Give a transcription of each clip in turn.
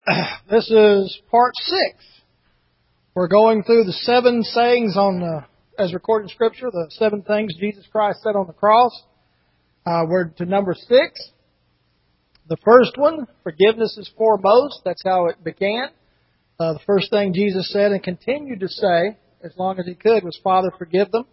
This is part 6. We're going through the 7 sayings as recorded in Scripture, the 7 things Jesus Christ said on the cross. We're to number 6. The first one, forgiveness is foremost. That's how it began. The first thing Jesus said and continued to say, as long as He could, was, Father, forgive them.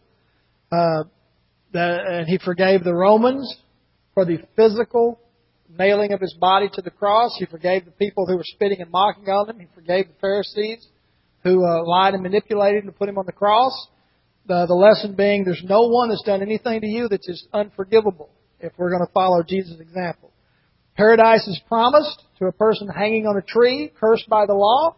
And He forgave the Romans for the physical nailing of His body to the cross. He forgave the people who were spitting and mocking on Him. He forgave the Pharisees who lied and manipulated Him to put Him on the cross. The lesson being, there's no one that's done anything to you that's just unforgivable if we're going to follow Jesus' example. Paradise is promised to a person hanging on a tree, cursed by the law.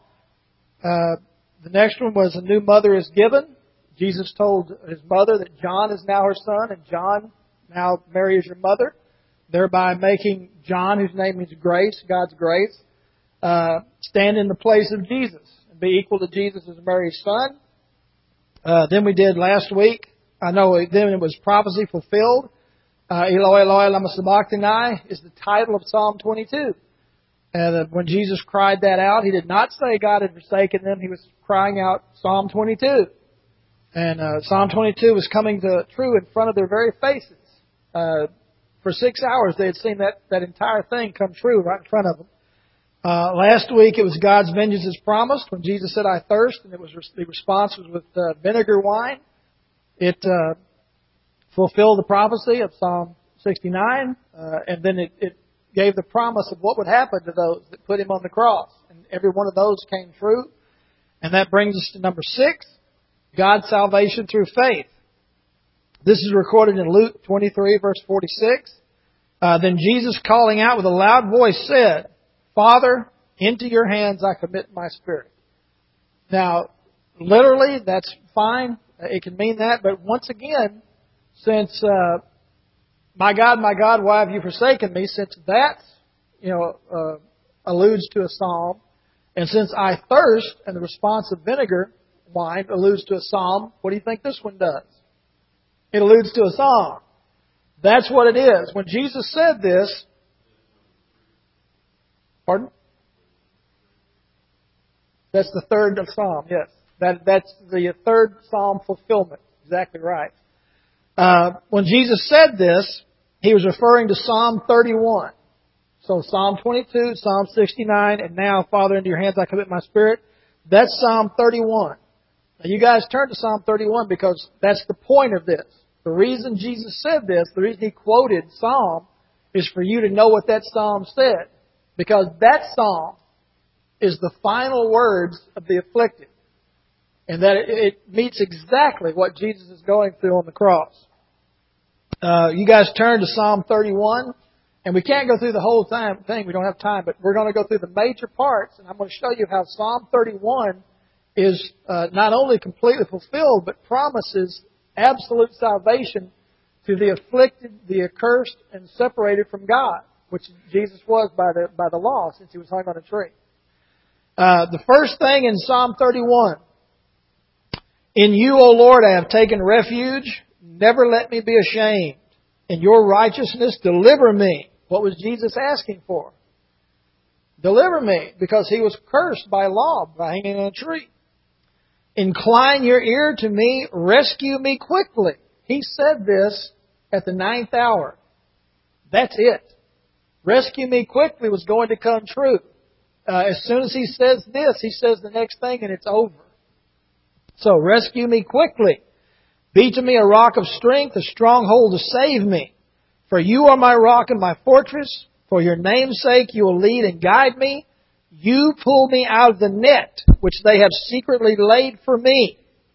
The next one was a new mother is given. Jesus told His mother that John is now her son, and John now marries your mother, thereby making John, whose name means grace, God's grace, stand in the place of Jesus and be equal to Jesus as Mary's son. Then we did last week, then it was prophecy fulfilled. Eloi, Eloi, lama sabachthani is the title of Psalm 22. And when Jesus cried that out, He did not say God had forsaken them. He was crying out Psalm 22. And Psalm 22 was coming true in front of their very faces. For 6 hours they had seen that entire thing come true right in front of them. Last week it was God's vengeance is promised when Jesus said, I thirst, and the response was with vinegar wine. It fulfilled the prophecy of Psalm 69, and then it gave the promise of what would happen to those that put Him on the cross. And every one of those came true. And that brings us to number 6, God's salvation through faith. This is recorded in Luke 23, verse 46. Then Jesus, calling out with a loud voice, said, Father, into your hands I commit my spirit. Now, literally, that's fine. It can mean that. But once again, since, my God, why have you forsaken me? Since that, alludes to a psalm. And since I thirst, and the response of vinegar wine alludes to a psalm, what do you think this one does? It alludes to a psalm. That's what it is. When Jesus said this, pardon? That's the third psalm, yes. That's the third psalm fulfillment. Exactly right. When Jesus said this, He was referring to Psalm 31. So Psalm 22, Psalm 69, and now, Father, into your hands I commit my spirit. That's Psalm 31. Now you guys turn to Psalm 31 because that's the point of this. The reason Jesus said this, the reason He quoted Psalm, is for you to know what that Psalm said. Because that Psalm is the final words of the afflicted. And that it meets exactly what Jesus is going through on the cross. You guys turn to Psalm 31. And we can't go through the whole thing. We don't have time. But we're going to go through the major parts. And I'm going to show you how Psalm 31 is not only completely fulfilled, but promises absolute salvation to the afflicted, the accursed, and separated from God, which Jesus was by the law since He was hung on a tree. The first thing in Psalm 31, in You, O Lord, I have taken refuge. Never let me be ashamed. In Your righteousness, deliver me. What was Jesus asking for? Deliver me, because He was cursed by law, by hanging on a tree. Incline Your ear to me, rescue me quickly. He said this at the 9th hour. That's it. Rescue me quickly was going to come true. As soon as He says this, He says the next thing and it's over. So, rescue me quickly. Be to me a rock of strength, a stronghold to save me. For You are my rock and my fortress. For Your name's sake You will lead and guide me. You pull me out of the net which they have secretly laid for me.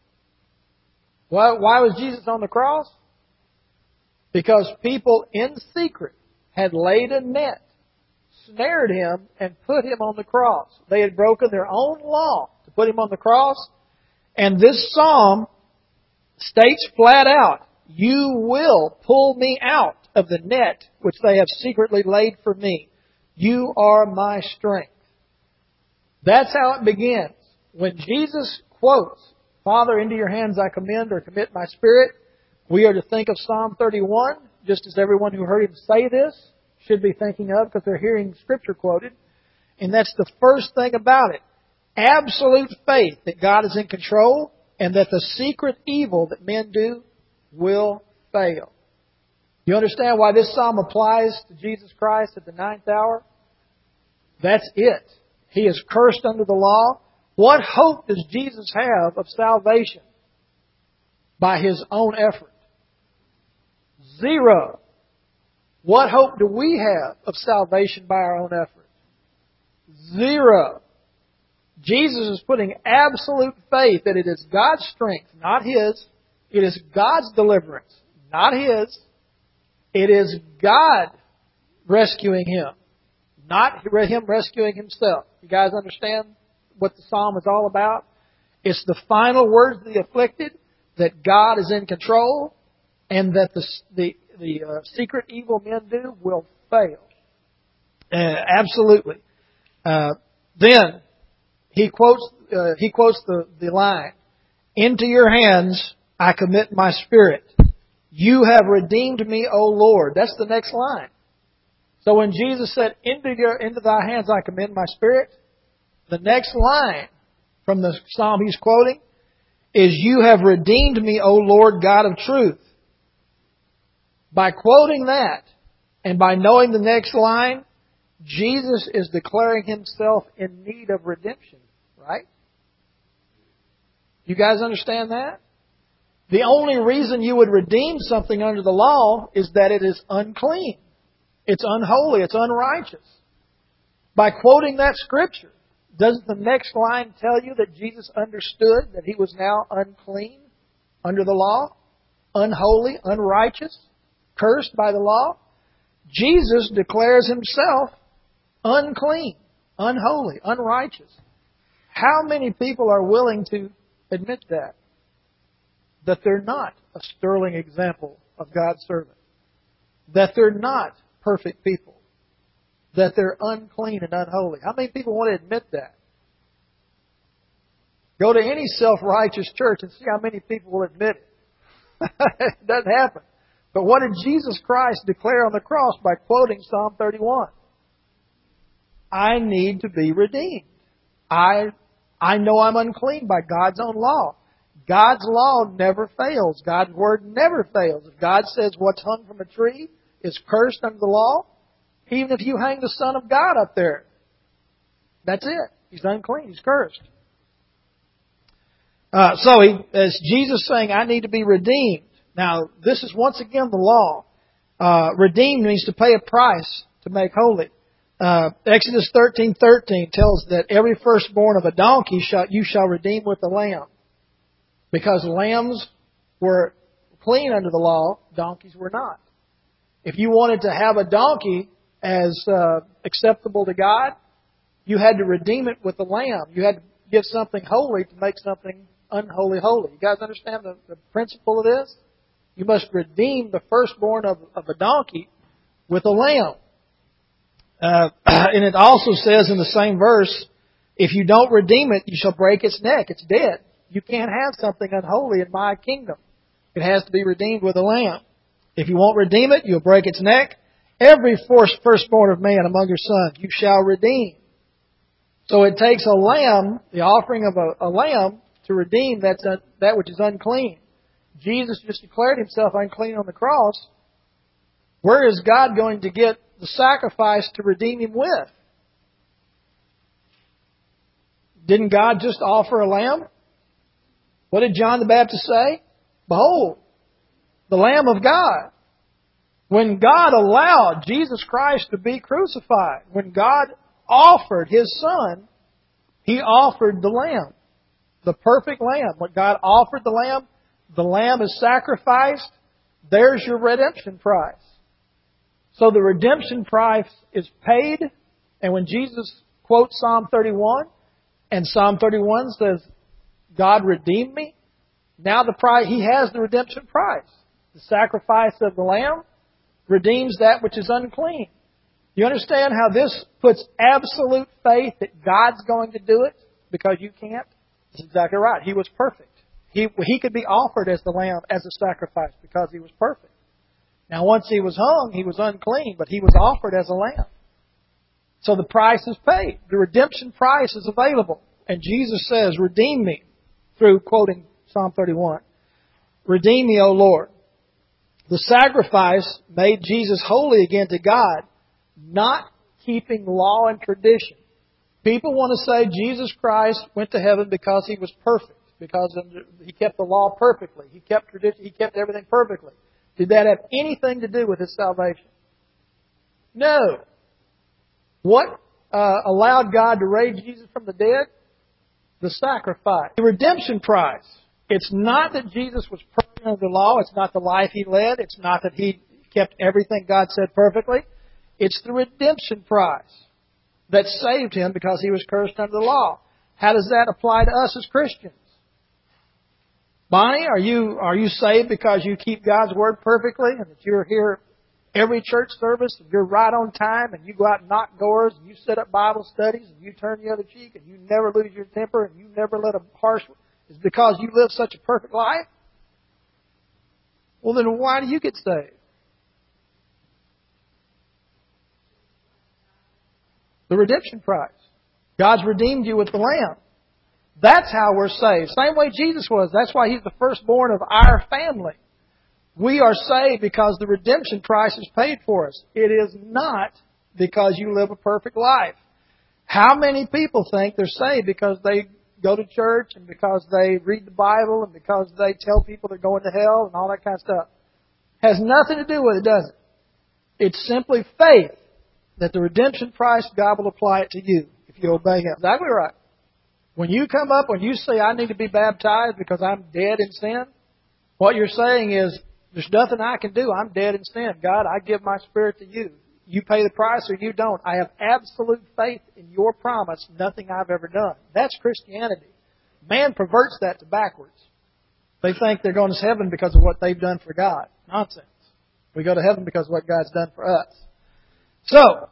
Why was Jesus on the cross? Because people in secret had laid a net, snared Him, and put Him on the cross. They had broken their own law to put Him on the cross. And this psalm states flat out, You will pull me out of the net which they have secretly laid for me. You are my strength. That's how it begins. When Jesus quotes, Father, into Your hands I commend or commit my spirit, we are to think of Psalm 31, just as everyone who heard Him say this should be thinking of, because they're hearing Scripture quoted. And that's the first thing about it. Absolute faith that God is in control and that the secret evil that men do will fail. You understand why this psalm applies to Jesus Christ at the ninth hour? That's it. He is cursed under the law. What hope does Jesus have of salvation by His own effort? Zero. What hope do we have of salvation by our own effort? Zero. Jesus is putting absolute faith that it is God's strength, not His. It is God's deliverance, not His. It is God rescuing Him, not Him rescuing Himself. You guys understand what the psalm is all about? It's the final words of the afflicted, that God is in control, and that the secret evil men do will fail. Absolutely. Then he quotes the line, "Into your hands I commit my spirit. You have redeemed me, O Lord." That's the next line. So when Jesus said, "Into thy hands I commend my spirit," the next line from the psalm he's quoting is, "You have redeemed me, O Lord God of truth." By quoting that, and by knowing the next line, Jesus is declaring Himself in need of redemption, right? You guys understand that? The only reason you would redeem something under the law is that it is unclean. It's unholy. It's unrighteous. By quoting that scripture, doesn't the next line tell you that Jesus understood that He was now unclean under the law? Unholy, unrighteous, cursed by the law? Jesus declares Himself unclean, unholy, unrighteous. How many people are willing to admit that? That they're not a sterling example of God's servant. That they're not perfect people. That they're unclean and unholy. How many people want to admit that? Go to any self-righteous church and see how many people will admit it. It doesn't happen. But what did Jesus Christ declare on the cross by quoting Psalm 31? I need to be redeemed. I know I'm unclean by God's own law. God's law never fails. God's Word never fails. If God says what's hung from a tree is cursed under the law, even if you hang the Son of God up there, that's it. He's unclean. He's cursed. As Jesus saying, I need to be redeemed. Now, this is once again the law. Redeemed means to pay a price to make holy. Exodus 13:13 tells that every firstborn of a donkey you shall redeem with a lamb. Because lambs were clean under the law, donkeys were not. If you wanted to have a donkey as acceptable to God, you had to redeem it with a lamb. You had to give something holy to make something unholy holy. You guys understand the principle of this? You must redeem the firstborn of a donkey with a lamb. And it also says in the same verse, if you don't redeem it, you shall break its neck. It's dead. You can't have something unholy in my kingdom. It has to be redeemed with a lamb. If you won't redeem it, you'll break its neck. Every firstborn of man among your sons you shall redeem. So it takes a lamb, the offering of a lamb, to redeem that which is unclean. Jesus just declared Himself unclean on the cross. Where is God going to get the sacrifice to redeem Him with? Didn't God just offer a lamb? What did John the Baptist say? Behold, the Lamb of God. When God allowed Jesus Christ to be crucified, when God offered His Son, He offered the Lamb, the perfect Lamb. When God offered the Lamb is sacrificed, there's your redemption price. So the redemption price is paid, and when Jesus quotes Psalm 31, and Psalm 31 says, God redeemed me, now He has the redemption price. The sacrifice of the Lamb redeems that which is unclean. You understand how this puts absolute faith that God's going to do it because you can't? That's exactly right. He was perfect. He could be offered as the Lamb, as a sacrifice, because He was perfect. Now, once He was hung, He was unclean, but He was offered as a lamb. So the price is paid. The redemption price is available. And Jesus says, redeem me, through quoting Psalm 31. Redeem me, O Lord. The sacrifice made Jesus holy again to God, not keeping law and tradition. People want to say Jesus Christ went to heaven because He was perfect, because He kept the law perfectly. He kept tradition. He kept everything perfectly. Did that have anything to do with His salvation? No. What allowed God to raise Jesus from the dead? The sacrifice. The redemption price. It's not that Jesus was perfect under the law. It's not the life He led. It's not that He kept everything God said perfectly. It's the redemption price that saved Him because He was cursed under the law. How does that apply to us as Christians? Bonnie, are you saved because you keep God's Word perfectly and that you're here every church service and you're right on time and you go out and knock doors and you set up Bible studies and you turn the other cheek and you never lose your temper and you never let a harsh... Is because you live such a perfect life? Well, then why do you get saved? The redemption price. God's redeemed you with the Lamb. That's how we're saved. Same way Jesus was. That's why He's the firstborn of our family. We are saved because the redemption price is paid for us. It is not because you live a perfect life. How many people think they're saved because they go to church and because they read the Bible and because they tell people they're going to hell and all that kind of stuff? Has nothing to do with it, does it? It's simply faith that the redemption price, God will apply it to you if you obey Him. Exactly right. When you come up, when you say, I need to be baptized because I'm dead in sin, what you're saying is, there's nothing I can do. I'm dead in sin. God, I give my spirit to you. You pay the price or you don't. I have absolute faith in your promise, nothing I've ever done. That's Christianity. Man perverts that to backwards. They think they're going to heaven because of what they've done for God. Nonsense. We go to heaven because of what God's done for us. So,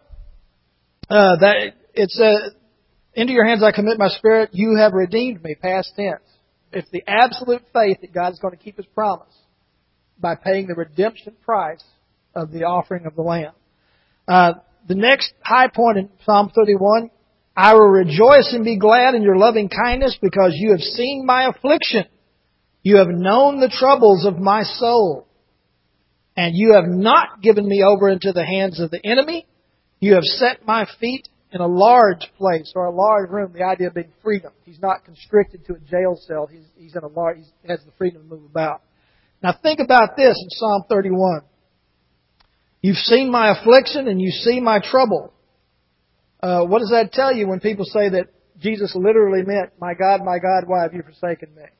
into your hands I commit my spirit. You have redeemed me, past tense. It's the absolute faith that God is going to keep His promise by paying the redemption price of the offering of the Lamb. The next high point in Psalm 31, I will rejoice and be glad in your loving kindness because you have seen my affliction. You have known the troubles of my soul. And you have not given me over into the hands of the enemy. You have set my feet in a large place or a large room. The idea being freedom. He's not constricted to a jail cell. He's in a large. He has the freedom to move about. Now think about this in Psalm 31. You've seen my affliction and you see my trouble. What does that tell you when people say that Jesus literally meant, my God, why have you forsaken me?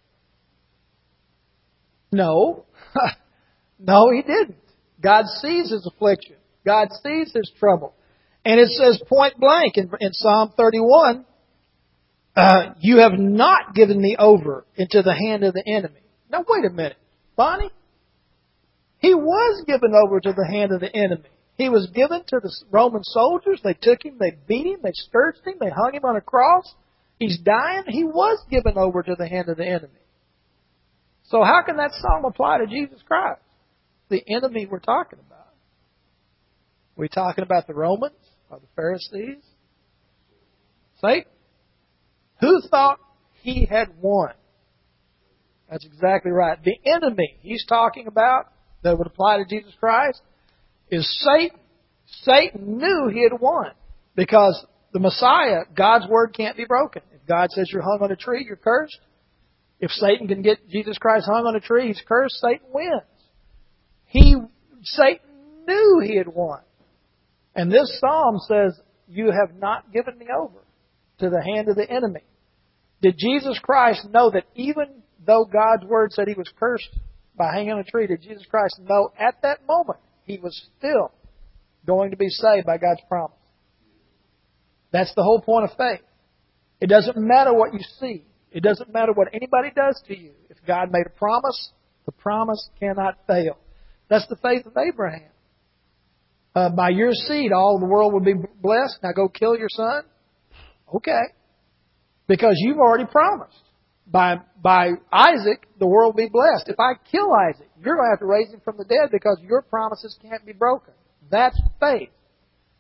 No. No, He didn't. God sees His affliction. God sees His trouble. And it says point blank in Psalm 31, you have not given me over into the hand of the enemy. Now wait a minute. Bonnie? He was given over to the hand of the enemy. He was given to the Roman soldiers. They took Him, they beat Him, they scourged Him, they hung Him on a cross. He's dying. He was given over to the hand of the enemy. So how can that psalm apply to Jesus Christ? The enemy we're talking about. We're talking about the Romans or the Pharisees? Satan. Who thought he had won? That's exactly right. The enemy He's talking about that would apply to Jesus Christ is Satan. Satan knew he had won because the Messiah, God's Word can't be broken. If God says you're hung on a tree, you're cursed. If Satan can get Jesus Christ hung on a tree, he's cursed, Satan wins. Satan knew he had won. And this psalm says, you have not given me over to the hand of the enemy. Did Jesus Christ know that even though God's Word said He was cursed by hanging on a tree, did Jesus Christ know at that moment He was still going to be saved by God's promise? That's the whole point of faith. It doesn't matter what you see. It doesn't matter what anybody does to you. If God made a promise, the promise cannot fail. That's the faith of Abraham. By your seed, all the world will be blessed. Now go kill your son. Okay. Because you've already promised. By Isaac, the world will be blessed. If I kill Isaac, you're going to have to raise him from the dead because your promises can't be broken. That's faith.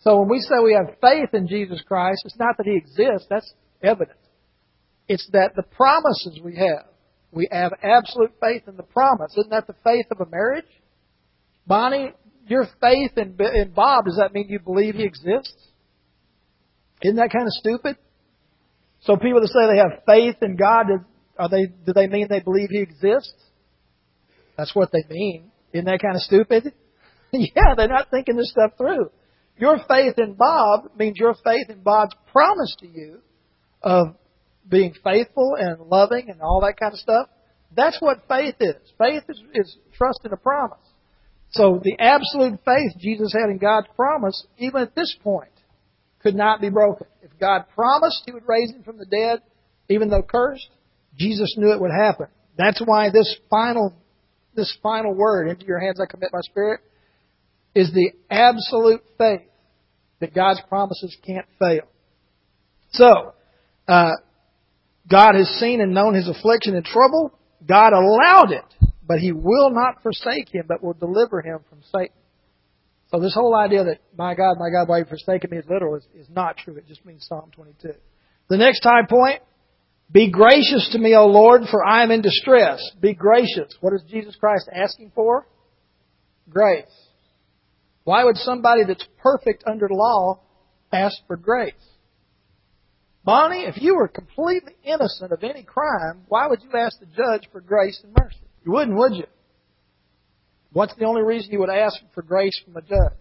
So when we say we have faith in Jesus Christ, it's not that He exists. That's evident. It's that the promises we have absolute faith in the promise. Isn't that the faith of a marriage? Bonnie, your faith in Bob, does that mean you believe he exists? Isn't that kind of stupid? So people that say they have faith in God, do they mean they believe He exists? That's what they mean. Isn't that kind of stupid? Yeah, they're not thinking this stuff through. Your faith in Bob means your faith in Bob's promise to you of being faithful and loving and all that kind of stuff. That's what faith is. Faith is trust in a promise. So the absolute faith Jesus had in God's promise, even at this point, could not be broken. If God promised He would raise Him from the dead, even though cursed, Jesus knew it would happen. That's why this final word, into your hands I commit my spirit, is the absolute faith that God's promises can't fail. So, God has seen and known his affliction and trouble. God allowed it, but He will not forsake him, but will deliver him from Satan. So this whole idea that, my God, why have you forsaken me is literal is not true. It just means Psalm 22. The next high point, be gracious to me, O Lord, for I am in distress. Be gracious. What is Jesus Christ asking for? Grace. Why would somebody that's perfect under the law ask for grace? Bonnie, if you were completely innocent of any crime, why would you ask the judge for grace and mercy? You wouldn't, would you? What's the only reason you would ask for grace from a judge?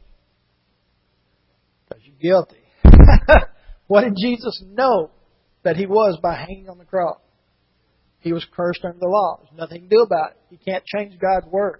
Because you're guilty. What did Jesus know that He was by hanging on the cross? He was cursed under the law. There's nothing to do about it. You can't change God's Word.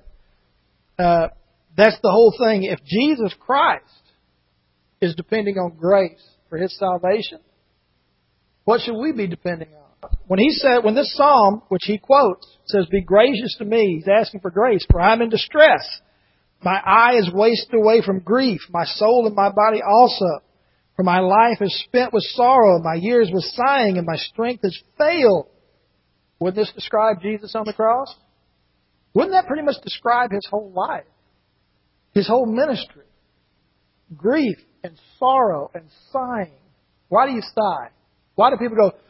That's the whole thing. If Jesus Christ is depending on grace for His salvation, what should we be depending on? When this psalm, which he quotes, says, be gracious to me, he's asking for grace, for I'm in distress. My eye is wasted away from grief, my soul and my body also. For my life is spent with sorrow, my years with sighing, and my strength has failed. Wouldn't this describe Jesus on the cross? Wouldn't that pretty much describe His whole life? His whole ministry? Grief and sorrow and sighing. Why do you sigh? Why do people go,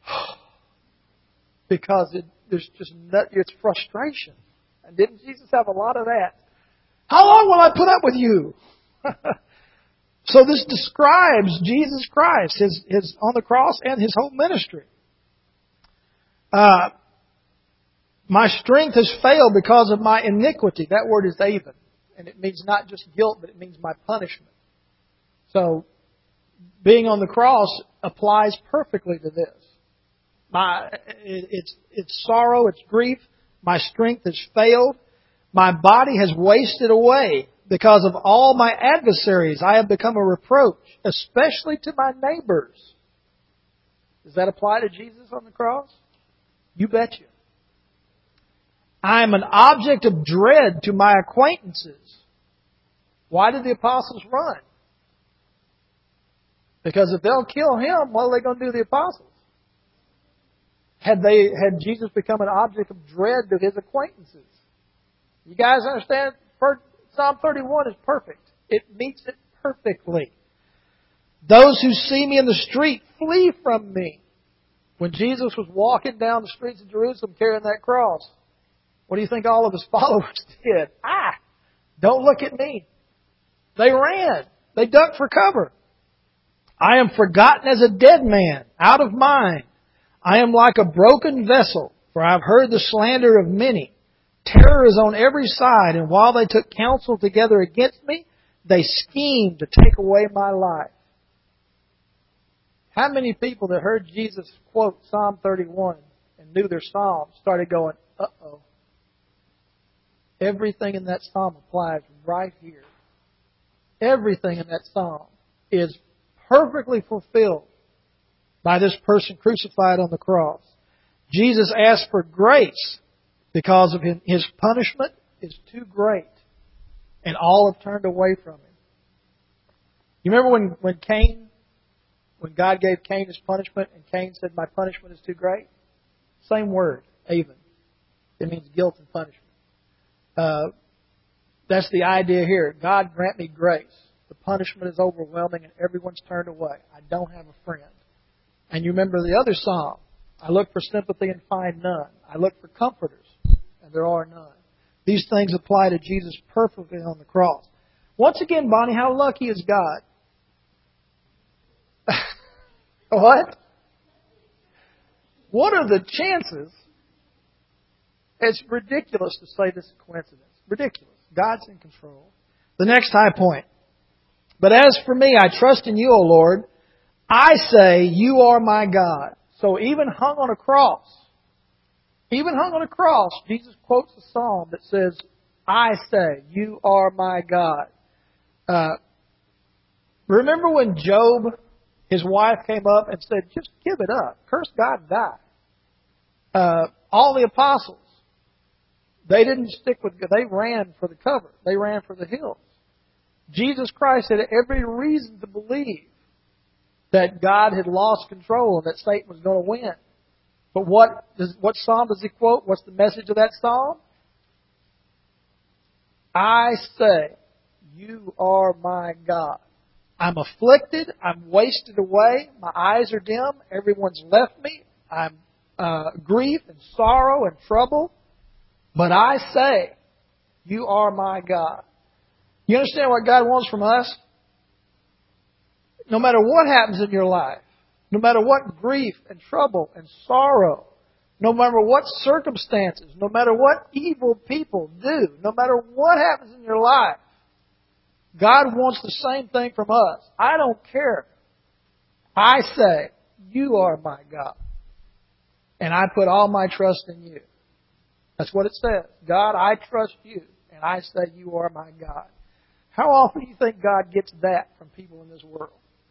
because it's frustration. And didn't Jesus have a lot of that? How long will I put up with you? So this describes Jesus Christ, his on the cross and His whole ministry. My strength has failed because of my iniquity. That word is avon. And it means not just guilt, but it means my punishment. So, being on the cross applies perfectly to this. It's sorrow, it's grief. My strength has failed. My body has wasted away. Because of all my adversaries, I have become a reproach, especially to my neighbors. Does that apply to Jesus on the cross? You betcha. I am an object of dread to my acquaintances. Why did the apostles run? Because if they'll kill Him, what are they going to do to the apostles? Had Jesus become an object of dread to His acquaintances? You guys understand? Psalm 31 is perfect. It meets it perfectly. Those who see me in the street flee from me. When Jesus was walking down the streets of Jerusalem carrying that cross, what do you think all of His followers did? Don't look at me. They ran. They ducked for cover. I am forgotten as a dead man, out of mind. I am like a broken vessel, for I have heard the slander of many. Terror is on every side, and while they took counsel together against me, they schemed to take away my life. How many people that heard Jesus quote Psalm 31 and knew their psalm started going, uh-oh. Everything in that psalm applies right here. Everything in that psalm is perfectly fulfilled by this person crucified on the cross. Jesus asked for grace because of His punishment is too great, and all have turned away from Him. You remember when God gave Cain his punishment, and Cain said, my punishment is too great? Same word, avon. It means guilt and punishment. That's the idea here. God grant me grace. The punishment is overwhelming and everyone's turned away. I don't have a friend. And you remember the other psalm. I look for sympathy and find none. I look for comforters, and there are none. These things apply to Jesus perfectly on the cross. Once again, Bonnie, how lucky is God? What? What are the chances? It's ridiculous to say this is a coincidence. Ridiculous. God's in control. The next high point. But as for me, I trust in you, O Lord. I say, you are my God. So even hung on a cross, Jesus quotes a psalm that says, I say, you are my God. Remember when Job, his wife came up and said, just give it up. Curse God and die. All the apostles, they didn't stick with God. They ran for the cover. They ran for the hills. Jesus Christ had every reason to believe that God had lost control and that Satan was going to win. But what psalm does he quote? What's the message of that psalm? I say, you are my God. I'm afflicted. I'm wasted away. My eyes are dim. Everyone's left me. I'm grief and sorrow and trouble. But I say, you are my God. You understand what God wants from us? No matter what happens in your life, no matter what grief and trouble and sorrow, no matter what circumstances, no matter what evil people do, no matter what happens in your life, God wants the same thing from us. I don't care. I say, you are my God. And I put all my trust in you. That's what it says. God, I trust you. And I say, you are my God. How often do you think God gets that from people in this world?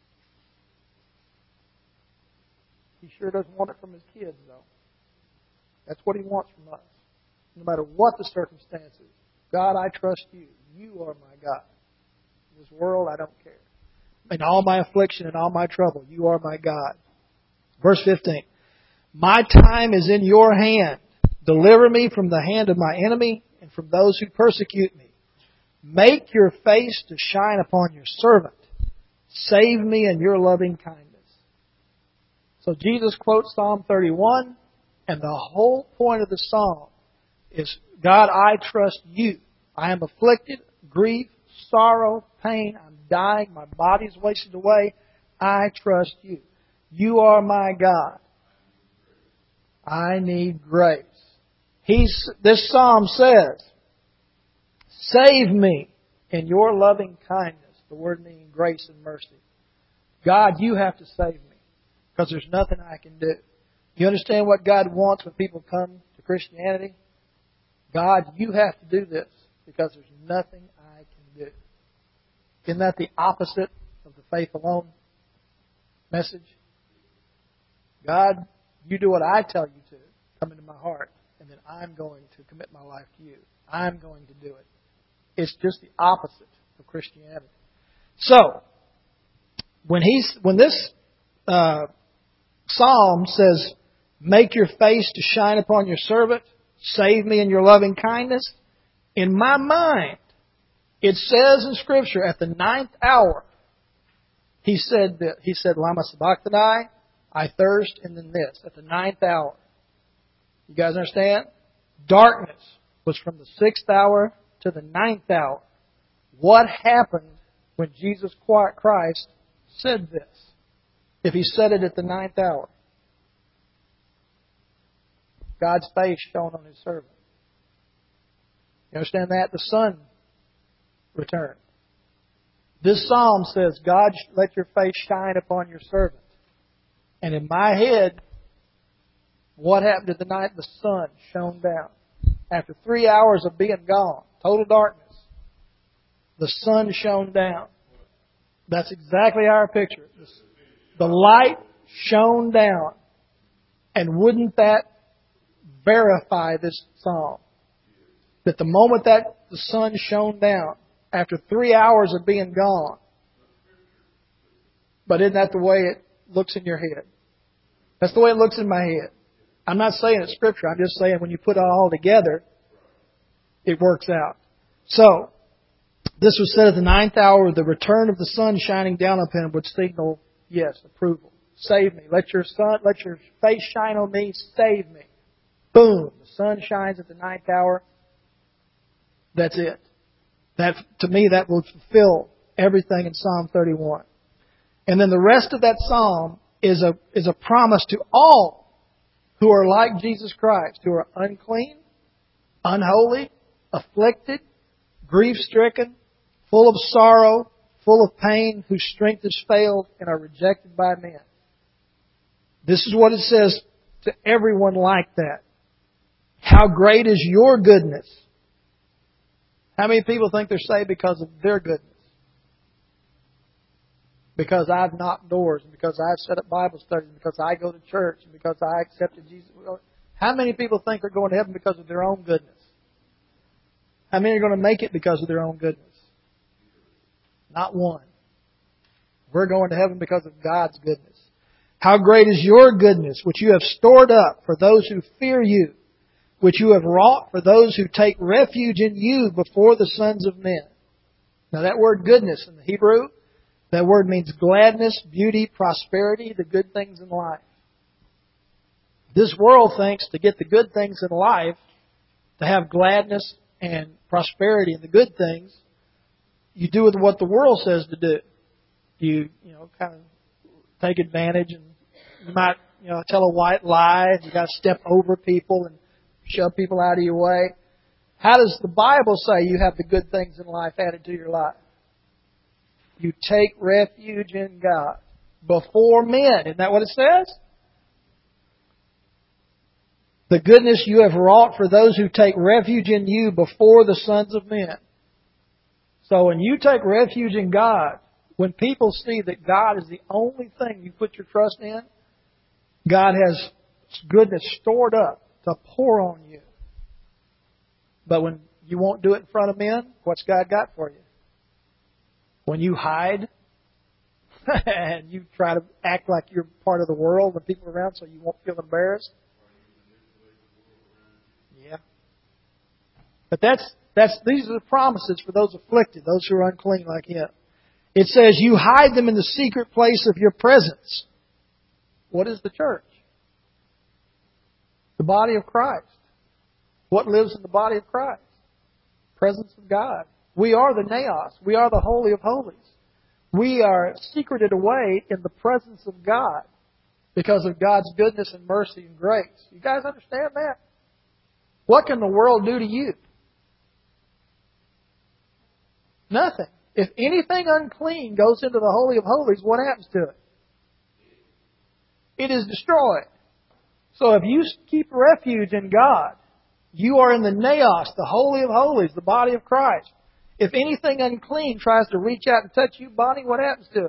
He sure doesn't want it from his kids, though. That's what he wants from us. No matter what the circumstances. God, I trust you. You are my God. In this world, I don't care. In all my affliction and all my trouble, you are my God. Verse 15. My time is in your hand. Deliver me from the hand of my enemy and from those who persecute me. Make your face to shine upon your servant. Save me in your loving kindness. So Jesus quotes Psalm 31, and the whole point of the psalm is, God, I trust you. I am afflicted, grief, sorrow, pain. I'm dying. My body's wasted away. I trust you. You are my God. I need grace. This psalm says, save me in your loving kindness. The word meaning grace and mercy. God, you have to save me because there's nothing I can do. You understand what God wants when people come to Christianity? God, you have to do this because there's nothing I can do. Isn't that the opposite of the faith alone message? God, you do what I tell you to. Come into my heart. And then I'm going to commit my life to you. I'm going to do it. It's just the opposite of Christianity. So, when this psalm says, make your face to shine upon your servant, save me in your loving kindness, in my mind, it says in Scripture at the 9th hour, he said, Lama sabachthani, I thirst, and then this, at the 9th hour. You guys understand? Darkness was from the 6th hour to the 9th hour. What happened when Jesus Christ said this? If he said it at the 9th hour. God's face shone on his servant. You understand that? The sun returned. This psalm says, God, let your face shine upon your servant. And in my head, what happened at the night? The sun shone down. After 3 hours of being gone, total darkness, the sun shone down. That's exactly our picture. The light shone down. And wouldn't that verify this psalm? That the moment that the sun shone down, after 3 hours of being gone, but isn't that the way it looks in your head? That's the way it looks in my head. I'm not saying it's Scripture. I'm just saying when you put it all together, it works out. So, This was said at the ninth hour, the return of the sun shining down upon him would signal, yes, approval. Save me. Let your face shine on me. Save me. Boom. The sun shines at the ninth hour. That's it. That, to me, that will fulfill everything in Psalm 31. And then the rest of that psalm is a promise to all who are like Jesus Christ, who are unclean, unholy, afflicted, grief-stricken, full of sorrow, full of pain, whose strength has failed, and are rejected by men. This is what it says to everyone like that. How great is your goodness? How many people think they're saved because of their goodness? Because I've knocked doors, and because I've set up Bible studies, and because I go to church, and because I accepted Jesus. How many people think they're going to heaven because of their own goodness? How many are going to make it because of their own goodness? Not one. We're going to heaven because of God's goodness. How great is your goodness, which you have stored up for those who fear you, which you have wrought for those who take refuge in you before the sons of men. Now that word goodness in the Hebrew, that word means gladness, beauty, prosperity, the good things in life. This world thinks to get the good things in life, to have gladness and prosperity and the good things, you do with what the world says to do. You kind of take advantage, and you might, tell a white lie, and you got to step over people and shove people out of your way. How does the Bible say you have the good things in life added to your life? You take refuge in God before men. Isn't that what it says? The goodness you have wrought for those who take refuge in you before the sons of men. So when you take refuge in God, when people see that God is the only thing you put your trust in, God has goodness stored up to pour on you. But when you won't do it in front of men, what's God got for you? When you hide and you try to act like you're part of the world when people are around so you won't feel embarrassed. Yeah. But these are the promises for those afflicted, those who are unclean like him. It says, you hide them in the secret place of your presence. What is the church? The body of Christ. What lives in the body of Christ? Presence of God. We are the Naos. We are the Holy of Holies. We are secreted away in the presence of God because of God's goodness and mercy and grace. You guys understand that? What can the world do to you? Nothing. If anything unclean goes into the Holy of Holies, what happens to it? It is destroyed. So if you keep refuge in God, you are in the Naos, the Holy of Holies, the body of Christ. If anything unclean tries to reach out and touch you, Bonnie, what happens to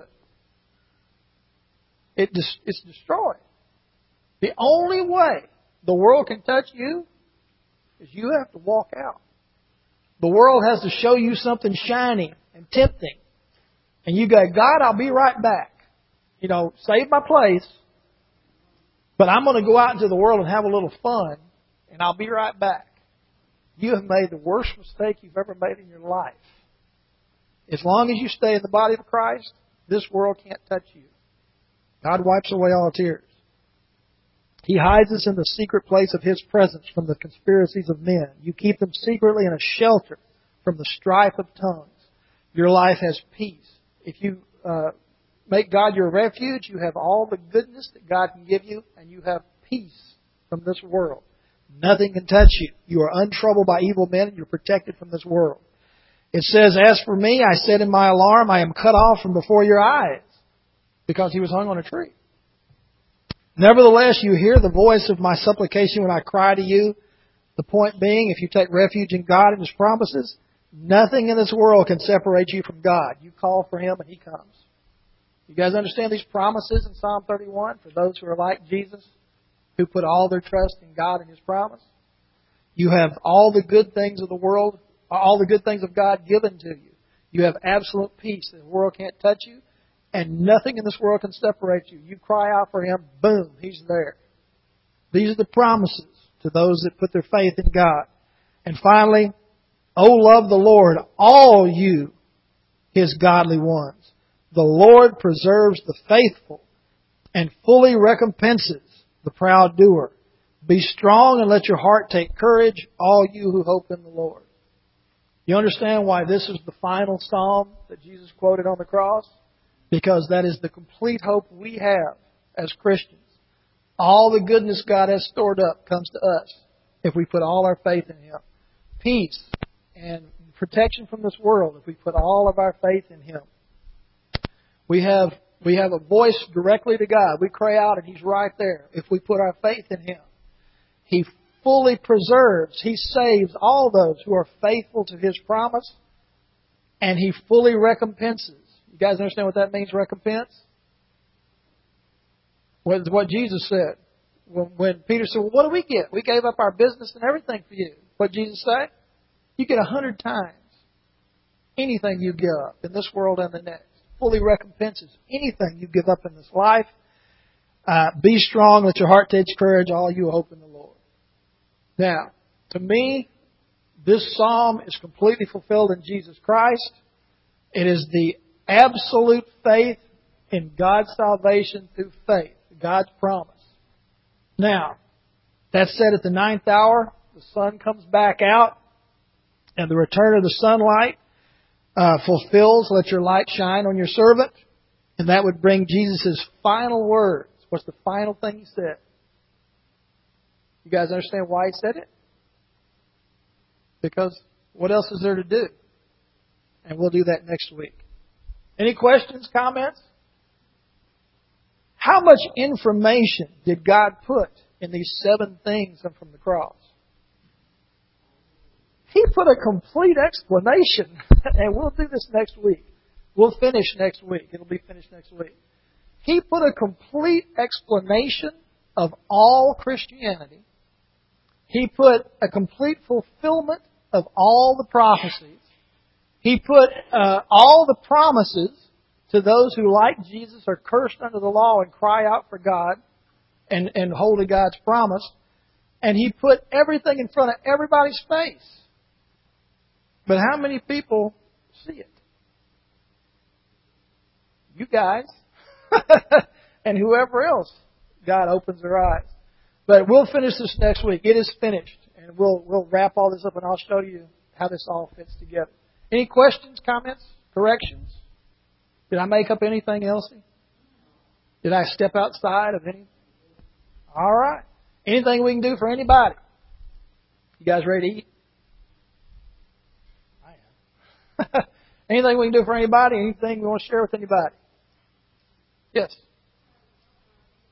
it? It's destroyed. The only way the world can touch you is you have to walk out. The world has to show you something shiny and tempting. And you go, God, I'll be right back. Save my place. But I'm going to go out into the world and have a little fun, and I'll be right back. You have made the worst mistake you've ever made in your life. As long as you stay in the body of Christ, this world can't touch you. God wipes away all tears. He hides us in the secret place of His presence from the conspiracies of men. You keep them secretly in a shelter from the strife of tongues. Your life has peace. If you make God your refuge, you have all the goodness that God can give you, and you have peace from this world. Nothing can touch you. You are untroubled by evil men, and you're protected from this world. It says, as for me, I said in my alarm, I am cut off from before your eyes, because He was hung on a tree. Nevertheless, you hear the voice of my supplication when I cry to you. The point being, if you take refuge in God and His promises, nothing in this world can separate you from God. You call for Him and He comes. You guys understand these promises in Psalm 31 for those who are like Jesus, who put all their trust in God and His promise? You have all the good things of the world, all the good things of God given to you. You have absolute peace. The world can't touch you, and nothing in this world can separate you. You cry out for Him, boom, He's there. These are the promises to those that put their faith in God. And finally, oh, love the Lord, all you His godly ones. The Lord preserves the faithful and fully recompenses the proud doer. Be strong and let your heart take courage, all you who hope in the Lord. You understand why this is the final psalm that Jesus quoted on the cross? Because that is the complete hope we have as Christians. All the goodness God has stored up comes to us if we put all our faith in Him. Peace and protection from this world if we put all of our faith in Him. We have a voice directly to God. We cry out and He's right there if we put our faith in Him. He fully preserves, He saves all those who are faithful to His promise, and He fully recompenses. You guys understand what that means, recompense? What Jesus said. When Peter said, well, what do we get? We gave up our business and everything for you. What did Jesus say? You get 100 times anything you give up in this world and the next. Fully recompenses anything you give up in this life. Be strong, let your heart take courage, all you hope in the Lord. Now, to me, this psalm is completely fulfilled in Jesus Christ. It is the absolute faith in God's salvation through faith, God's promise. Now, that said, at the 9th hour, the sun comes back out, and the return of the sunlight fulfills, let your light shine on your servant. And that would bring Jesus' final words. What's the final thing He said? You guys understand why He said it? Because what else is there to do? And we'll do that next week. Any questions, comments? How much information did God put in these 7 things from the cross? He put a complete explanation, and we'll do this next week. We'll finish next week. It'll be finished next week. He put a complete explanation of all Christianity. He put a complete fulfillment of all the prophecies. He put all the promises to those who, like Jesus, are cursed under the law and cry out for God and hold to God's promise. And He put everything in front of everybody's face. But how many people see it? You guys. And whoever else God opens their eyes. But we'll finish this next week. It is finished. And we'll wrap all this up and I'll show you how this all fits together. Any questions, comments, corrections? Did I make up anything else? Did I step outside of any? All right. Anything we can do for anybody? You guys ready to eat? I am. Anything we can do for anybody? Anything we want to share with anybody? Yes.